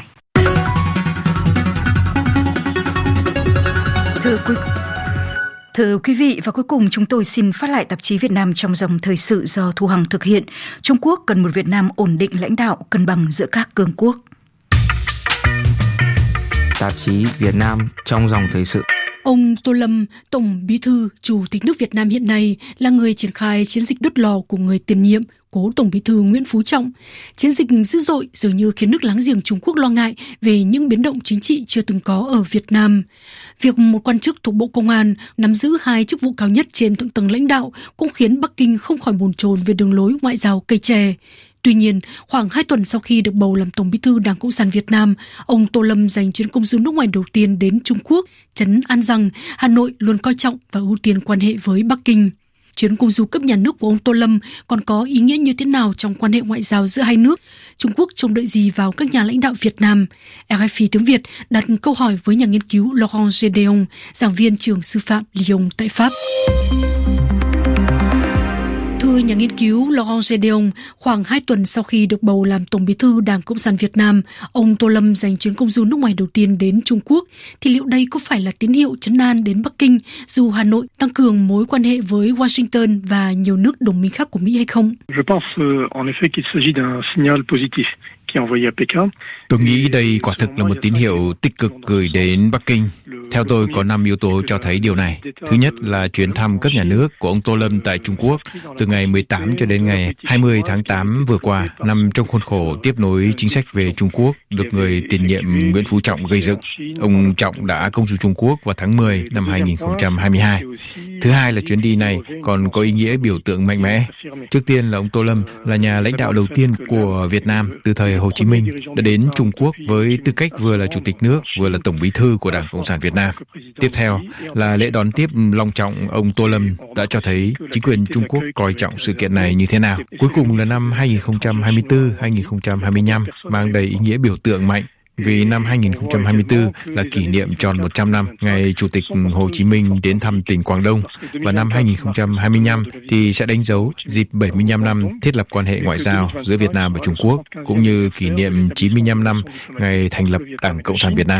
Thưa quý Thưa quý vị, và cuối cùng chúng tôi xin phát lại tạp chí Việt Nam trong dòng thời sự do Thu Hằng thực hiện. Trung Quốc cần một Việt Nam ổn định lãnh đạo, cân bằng giữa các cường quốc. Tạp chí Việt Nam trong dòng thời sự. Ông Tô Lâm, Tổng Bí thư, Chủ tịch nước Việt Nam hiện nay, là người triển khai chiến dịch đốt lò của người tiền nhiệm, cố Tổng Bí thư Nguyễn Phú Trọng. Chiến dịch dữ dội dường như khiến nước láng giềng Trung Quốc lo ngại về những biến động chính trị chưa từng có ở Việt Nam. Việc một quan chức thuộc Bộ Công an nắm giữ hai chức vụ cao nhất trên thượng tầng lãnh đạo cũng khiến Bắc Kinh không khỏi bồn chồn về đường lối ngoại giao cây chè. Tuy nhiên, khoảng hai tuần sau khi được bầu làm Tổng Bí thư Đảng Cộng sản Việt Nam, ông Tô Lâm dành chuyến công du nước ngoài đầu tiên đến Trung Quốc, trấn an rằng Hà Nội luôn coi trọng và ưu tiên quan hệ với Bắc Kinh. Chuyến công du cấp nhà nước của ông Tô Lâm còn có ý nghĩa như thế nào trong quan hệ ngoại giao giữa hai nước? Trung Quốc trông đợi gì vào các nhà lãnh đạo Việt Nam? rờ ép i tiếng Việt đặt câu hỏi với nhà nghiên cứu Laurent Gédéon, giảng viên trường sư phạm Lyon tại Pháp. Thưa nhà nghiên cứu Laurent Gédéon, khoảng hai tuần sau khi được bầu làm Tổng Bí thư Đảng Cộng sản Việt Nam, ông Tô Lâm dành chuyến công du nước ngoài đầu tiên đến Trung Quốc, thì liệu đây có phải là tín hiệu trấn an đến Bắc Kinh dù Hà Nội tăng cường mối quan hệ với Washington và nhiều nước đồng minh khác của Mỹ hay không? Je pense en effet qu'il s'agit d'un signal positif. Tôi nghĩ đây quả thực là một tín hiệu tích cực gửi đến Bắc Kinh. Theo tôi, có năm yếu tố cho thấy điều này. Thứ nhất là chuyến thăm cấp nhà nước của ông Tô Lâm tại Trung Quốc từ ngày mười tám cho đến ngày hai mươi tháng tám vừa qua, nằm trong khuôn khổ tiếp nối chính sách về Trung Quốc được người tiền nhiệm Nguyễn Phú Trọng gây dựng. Ông Trọng đã công du Trung Quốc vào tháng mười năm hai không hai hai. Thứ hai là chuyến đi này còn có ý nghĩa biểu tượng mạnh mẽ. Trước tiên là ông Tô Lâm là nhà lãnh đạo đầu tiên của Việt Nam từ thời Hồ Chí Minh đã đến Trung Quốc với tư cách vừa là Chủ tịch nước, vừa là Tổng Bí thư của Đảng Cộng sản Việt Nam. Tiếp theo là lễ đón tiếp long trọng ông Tô Lâm đã cho thấy chính quyền Trung Quốc coi trọng sự kiện này như thế nào. Cuối cùng là năm hai không hai tư hai không hai lăm mang đầy ý nghĩa biểu tượng mạnh. vì năm hai không hai tư là kỷ niệm tròn một trăm năm ngày Chủ tịch Hồ Chí Minh đến thăm tỉnh Quảng Đông, và năm hai không hai lăm thì sẽ đánh dấu dịp bảy mươi lăm năm thiết lập quan hệ ngoại giao giữa Việt Nam và Trung Quốc, cũng như kỷ niệm chín mươi lăm năm ngày thành lập Đảng Cộng sản Việt Nam.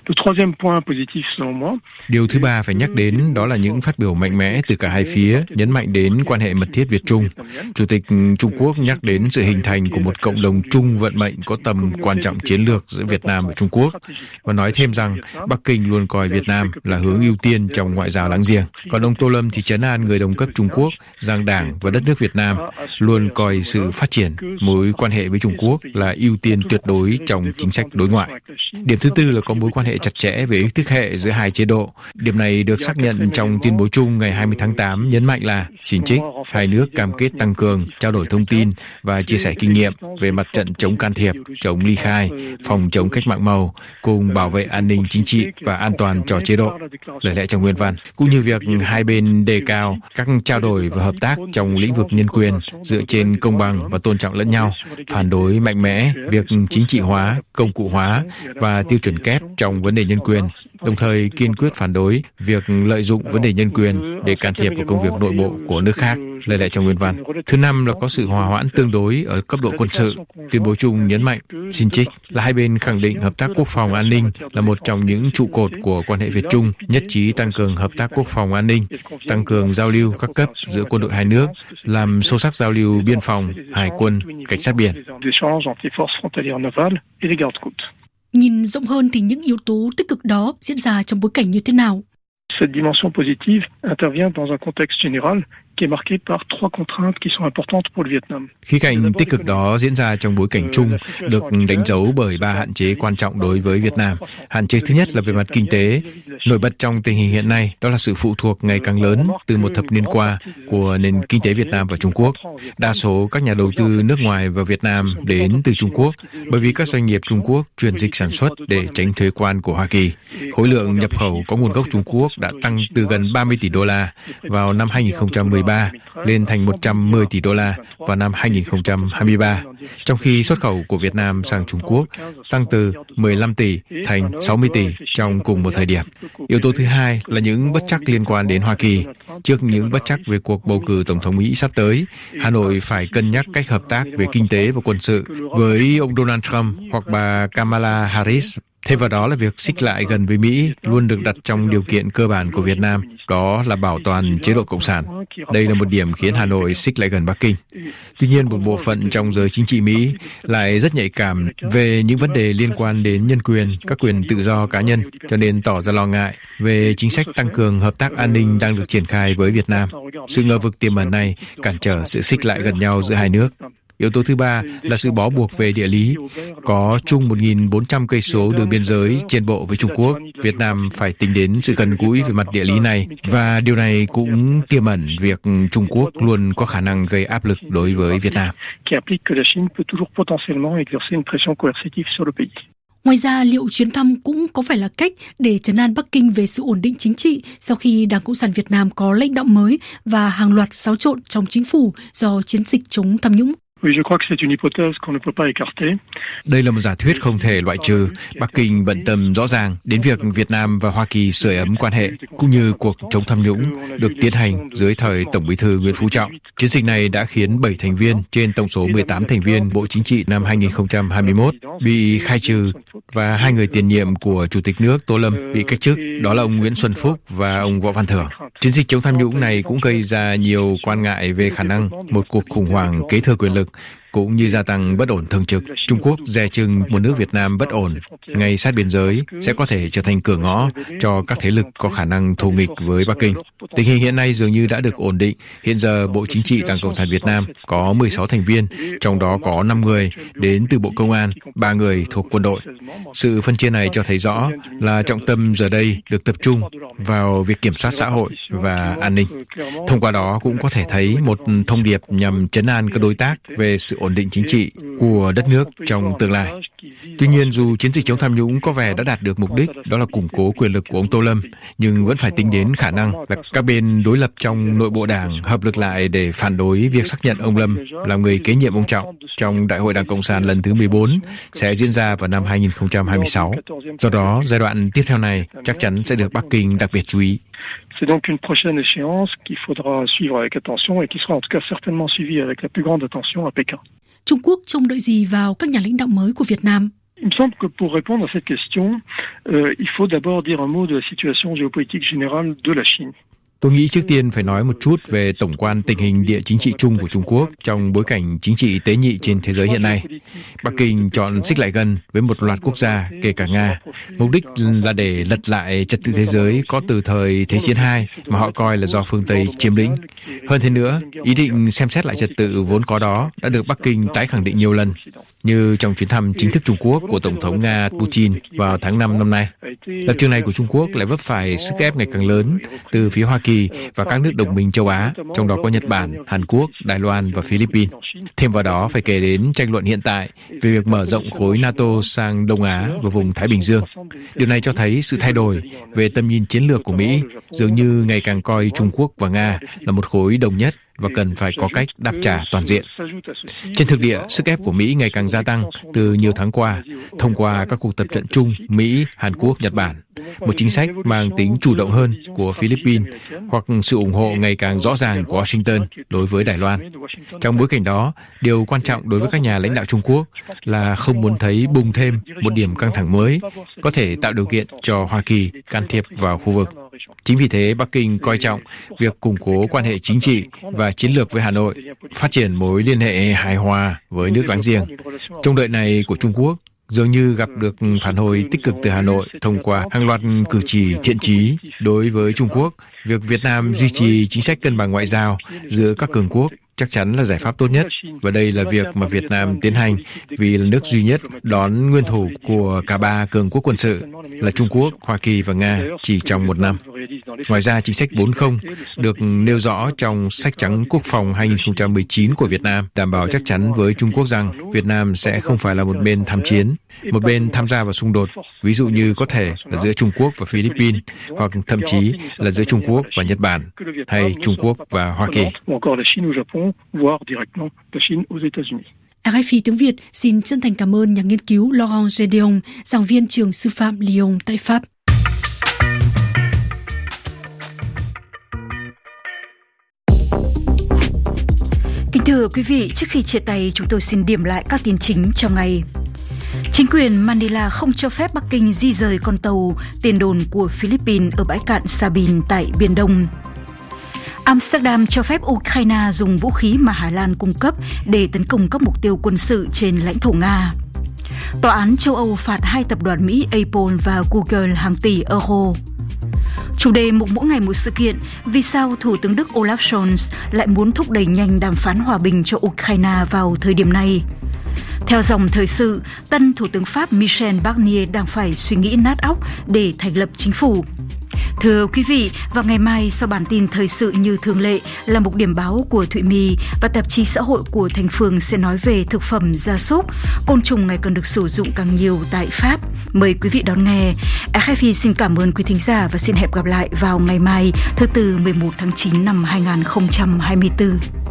Điều thứ ba phải nhắc đến đó là những phát biểu mạnh mẽ từ cả hai phía, nhấn mạnh đến quan hệ mật thiết Việt-Trung. Chủ tịch Trung Quốc nhắc đến sự hình thành của một cộng đồng chung vận mệnh có tầm quan trọng chiến lược giữa Việt Nam và Trung Quốc, và nói thêm rằng Bắc Kinh luôn coi Việt Nam là hướng ưu tiên trong ngoại giao láng giềng. Còn ông Tô Lâm thì trấn an người đồng cấp Trung Quốc rằng Đảng và đất nước Việt Nam luôn coi sự phát triển mối quan hệ với Trung Quốc là ưu tiên tuyệt đối trong chính sách đối ngoại. Điểm thứ tư là có mối quan hệ chặt chẽ về ý thức hệ giữa hai chế độ. Điểm này được xác nhận trong tuyên bố chung ngày hai mươi tháng tám, nhấn mạnh là xin trích, hai nước cam kết tăng cường trao đổi thông tin và chia sẻ kinh nghiệm về mặt trận chống can thiệp, chống ly khai, phòng chống cách mạng màu, cùng bảo vệ an ninh chính trị và an toàn cho chế độ. Lời lẽ trong nguyên văn, cũng như việc hai bên đề cao các trao đổi và hợp tác trong lĩnh vực nhân quyền dựa trên công bằng và tôn trọng lẫn nhau, phản đối mạnh mẽ việc chính trị hóa, công cụ hóa và tiêu chuẩn kép trong vấn đề nhân quyền, đồng thời kiên quyết phản đối việc lợi dụng vấn đề nhân quyền để can thiệp vào công việc nội bộ của nước khác. Lời lẽ trong nguyên văn. Thứ năm là có sự hòa hoãn tương đối ở cấp độ quân sự. Tuyên bố chung nhấn mạnh, xin trích, là hai bên khẳng định hợp tác quốc phòng an ninh là một trong những trụ cột của quan hệ Việt-Trung, nhất trí tăng cường hợp tác quốc phòng an ninh, tăng cường giao lưu các cấp giữa quân đội hai nước, làm sâu sắc giao lưu biên phòng, hải quân, cảnh sát biển. Nhìn rộng hơn thì những yếu tố tích cực đó diễn ra trong bối cảnh như thế nào? Cette dimension positive intervient dans un contexte général qui est marqué par trois contraintes qui sont importantes pour le Vietnam. Khía cạnh tích cực đó diễn ra trong bối cảnh chung được đánh dấu bởi ba hạn chế quan trọng đối với Việt Nam. Hạn chế thứ nhất là về mặt kinh tế. Nổi bật trong tình hình hiện nay đó là sự phụ thuộc ngày càng lớn từ một thập niên qua của nền kinh tế Việt Nam và Trung Quốc. Đa số các nhà đầu tư nước ngoài vào Việt Nam đến từ Trung Quốc bởi vì các doanh nghiệp Trung Quốc chuyển dịch sản xuất để tránh thuế quan của Hoa Kỳ. Khối lượng nhập khẩu có nguồn gốc Trung Quốc đã tăng từ gần ba mươi tỷ đô la vào năm hai không một ba lên thành một trăm mười tỷ đô la vào năm hai không hai ba, trong khi xuất khẩu của Việt Nam sang Trung Quốc tăng từ mười lăm tỷ thành sáu mươi tỷ trong cùng một thời điểm. Yếu tố thứ hai là những bất trắc liên quan đến Hoa Kỳ. Trước những bất trắc về cuộc bầu cử Tổng thống Mỹ sắp tới, Hà Nội phải cân nhắc cách hợp tác về kinh tế và quân sự với ông Donald Trump hoặc bà Kamala Harris. Thêm vào đó là việc xích lại gần với Mỹ luôn được đặt trong điều kiện cơ bản của Việt Nam, đó là bảo toàn chế độ Cộng sản. Đây là một điểm khiến Hà Nội xích lại gần Bắc Kinh. Tuy nhiên, một bộ phận trong giới chính trị Mỹ lại rất nhạy cảm về những vấn đề liên quan đến nhân quyền, các quyền tự do cá nhân, cho nên tỏ ra lo ngại về chính sách tăng cường hợp tác an ninh đang được triển khai với Việt Nam. Sự ngờ vực tiềm ẩn này cản trở sự xích lại gần nhau giữa hai nước. Yếu tố thứ ba là sự bó buộc về địa lý. Có chung một nghìn bốn trăm cây số đường biên giới trên bộ với Trung Quốc. Việt Nam phải tính đến sự gần gũi về mặt địa lý này, và điều này cũng tiềm ẩn việc Trung Quốc luôn có khả năng gây áp lực đối với Việt Nam. Ngoài ra, liệu chuyến thăm cũng có phải là cách để trấn an Bắc Kinh về sự ổn định chính trị sau khi Đảng Cộng sản Việt Nam có lãnh đạo mới và hàng loạt xáo trộn trong chính phủ do chiến dịch chống tham nhũng? Đây là một giả thuyết không thể loại trừ. Bắc Kinh bận tâm rõ ràng đến việc Việt Nam và Hoa Kỳ sưởi ấm quan hệ, cũng như cuộc chống tham nhũng được tiến hành dưới thời Tổng Bí thư Nguyễn Phú Trọng. Chiến dịch này đã khiến bảy thành viên trên tổng số mười tám thành viên Bộ Chính trị năm hai không hai mốt bị khai trừ, và hai người tiền nhiệm của Chủ tịch nước Tô Lâm bị cách chức, đó là ông Nguyễn Xuân Phúc và ông Võ Văn Thưởng. Chiến dịch chống tham nhũng này cũng gây ra nhiều quan ngại về khả năng một cuộc khủng hoảng kế thừa quyền lực, cũng như gia tăng bất ổn thường trực. Trung Quốc dè chừng một nước Việt Nam bất ổn ngay sát biên giới sẽ có thể trở thành cửa ngõ cho các thế lực có khả năng thù nghịch với Bắc Kinh. Tình hình hiện nay dường như đã được ổn định. Hiện giờ Bộ Chính trị Đảng Cộng sản Việt Nam có mười sáu thành viên, trong đó có năm người đến từ Bộ Công an, ba người thuộc quân đội. Sự phân chia này cho thấy rõ là trọng tâm giờ đây được tập trung vào việc kiểm soát xã hội và an ninh. Thông qua đó cũng có thể thấy một thông điệp nhằm trấn an các đối tác về sự ổn định chính trị của đất nước trong tương lai. Tuy nhiên, dù chiến dịch chống tham nhũng có vẻ đã đạt được mục đích, đó là củng cố quyền lực của ông Tô Lâm, nhưng vẫn phải tính đến khả năng là các bên đối lập trong nội bộ đảng hợp lực lại để phản đối việc xác nhận ông Lâm làm người kế nhiệm ông Trọng trong Đại hội Đảng Cộng sản lần thứ mười bốn sẽ diễn ra vào năm hai nghìn không trăm hai mươi sáu. Do đó, giai đoạn tiếp theo này chắc chắn sẽ được Bắc Kinh đặc biệt chú ý. C'est donc une prochaine échéance qu'il faudra suivre avec attention et qui sera en tout cas certainement suivie avec la plus grande attention à Pékin. Trung Quốc trông đợi gì vào các nhà lãnh đạo mới của Việt Nam? Il me semble que pour répondre à cette question, euh, il faut d'abord dire un mot de la situation géopolitique générale de la Chine. Tôi nghĩ trước tiên phải nói một chút về tổng quan tình hình địa chính trị chung của Trung Quốc trong bối cảnh chính trị tế nhị trên thế giới hiện nay. Bắc Kinh chọn xích lại gần với một loạt quốc gia, kể cả Nga. Mục đích là để lật lại trật tự thế giới có từ thời Thế chiến hai mà họ coi là do phương Tây chiếm lĩnh. Hơn thế nữa, ý định xem xét lại trật tự vốn có đó đã được Bắc Kinh tái khẳng định nhiều lần, như trong chuyến thăm chính thức Trung Quốc của Tổng thống Nga Putin vào tháng năm năm nay. Lập trường này của Trung Quốc lại vấp phải sức ép ngày càng lớn từ phía Hoa Kỳ và các nước đồng minh châu Á, trong đó có Nhật Bản, Hàn Quốc, Đài Loan và Philippines. Thêm vào đó phải kể đến tranh luận hiện tại về việc mở rộng khối NATO sang Đông Á và vùng Thái Bình Dương. Điều này cho thấy sự thay đổi về tầm nhìn chiến lược của Mỹ, dường như ngày càng coi Trung Quốc và Nga là một khối đồng nhất và cần phải có cách đáp trả toàn diện. Trên thực địa, sức ép của Mỹ ngày càng gia tăng từ nhiều tháng qua thông qua các cuộc tập trận chung Mỹ, Hàn Quốc, Nhật Bản, một chính sách mang tính chủ động hơn của Philippines hoặc sự ủng hộ ngày càng rõ ràng của Washington đối với Đài Loan. Trong bối cảnh đó, điều quan trọng đối với các nhà lãnh đạo Trung Quốc là không muốn thấy bùng thêm một điểm căng thẳng mới có thể tạo điều kiện cho Hoa Kỳ can thiệp vào khu vực. Chính vì thế, Bắc Kinh coi trọng việc củng cố quan hệ chính trị và chiến lược với Hà Nội, phát triển mối liên hệ hài hòa với nước láng giềng. Trông đợi này của Trung Quốc dường như gặp được phản hồi tích cực từ Hà Nội thông qua hàng loạt cử chỉ thiện chí đối với Trung Quốc. Việc Việt Nam duy trì chính sách cân bằng ngoại giao giữa các cường quốc chắc chắn là giải pháp tốt nhất, và đây là việc mà Việt Nam tiến hành vì là nước duy nhất đón nguyên thủ của cả ba cường quốc quân sự là Trung Quốc, Hoa Kỳ và Nga chỉ trong một năm. Ngoài ra, chính sách bốn không được nêu rõ trong sách trắng quốc phòng hai không một chín của Việt Nam đảm bảo chắc chắn với Trung Quốc rằng Việt Nam sẽ không phải là một bên tham chiến, một bên tham gia vào xung đột, ví dụ như có thể là giữa Trung Quốc và Philippines, hoặc thậm chí là giữa Trung Quốc và Nhật Bản, hay Trung Quốc và Hoa Kỳ. Voire directement la Chine aux États-Unis. rờ ép i tiếng Việt xin chân thành cảm ơn nhà nghiên cứu Laurent Gédéon, giảng viên trường sư phạm Lyon tại Pháp. Kính thưa quý vị, trước khi chia tay, chúng tôi xin điểm lại các tin chính trong ngày. Chính quyền Manila không cho phép Bắc Kinh di rời con tàu tiền đồn của Philippines ở bãi cạn Sabine tại Biển Đông. Amsterdam cho phép Ukraine dùng vũ khí mà Hà Lan cung cấp để tấn công các mục tiêu quân sự trên lãnh thổ Nga. Tòa án châu Âu phạt hai tập đoàn Mỹ Apple và Google hàng tỷ euro. Chủ đề mục mỗi ngày một sự kiện, vì sao Thủ tướng Đức Olaf Scholz lại muốn thúc đẩy nhanh đàm phán hòa bình cho Ukraine vào thời điểm này. Theo dòng thời sự, tân Thủ tướng Pháp Michel Barnier đang phải suy nghĩ nát óc để thành lập chính phủ. Thưa quý vị, vào ngày mai sau bản tin thời sự như thường lệ là mục điểm báo của Thụy My và tạp chí xã hội của thành phường sẽ nói về thực phẩm gia súc, côn trùng ngày càng được sử dụng càng nhiều tại Pháp. Mời quý vị đón nghe. rờ ép i xin cảm ơn quý thính giả và xin hẹn gặp lại vào ngày mai thứ Tư mười một tháng chín năm hai nghìn không trăm hai mươi tư.